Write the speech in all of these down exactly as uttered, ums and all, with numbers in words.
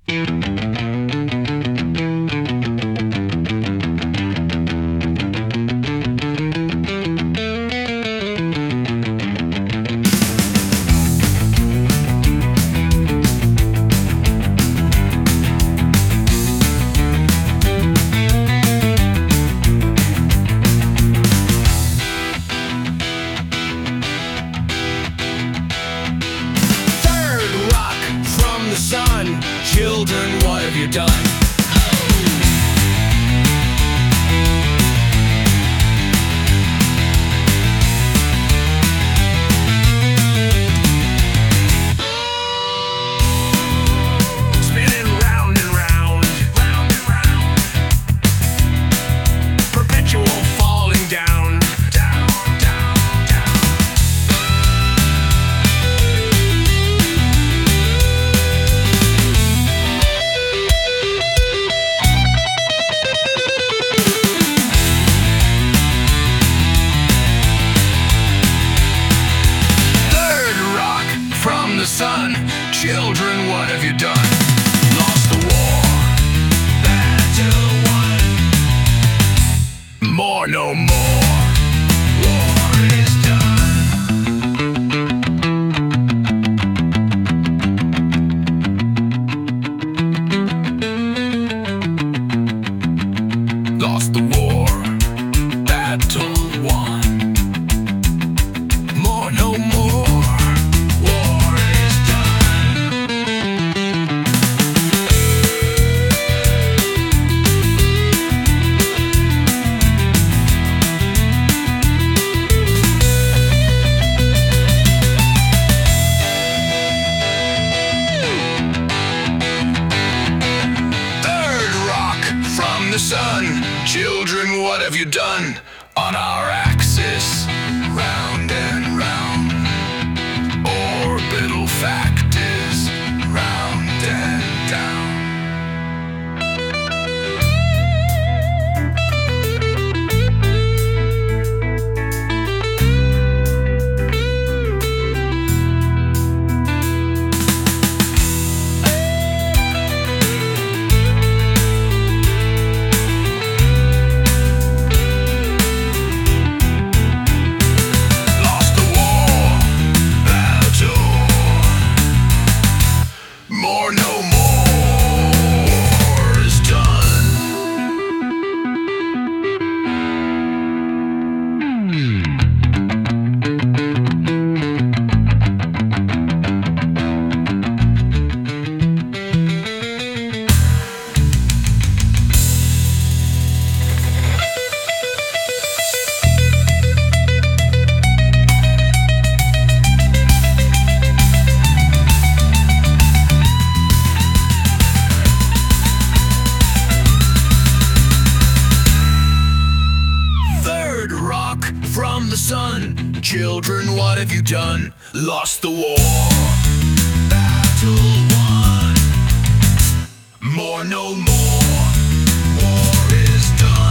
Children, what have you done? Spinning round and round, round and round, perpetual falling down, down, down, down. The sun, children, what have you done? Lost the war, battle won. More, no more, war is done. Lost the war, battle won. More, no more. Sun, children, what have you done? On our axis, round and round, orbital factors, round and down. From the sun, children, what have you done? Lost the war, battle won. More, no more, war is done.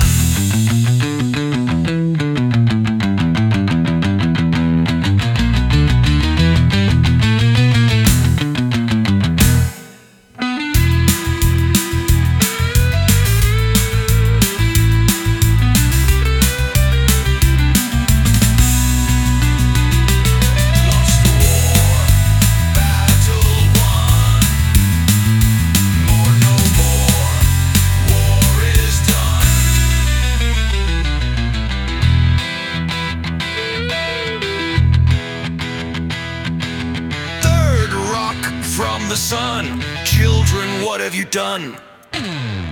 From the sun, children, what have you done?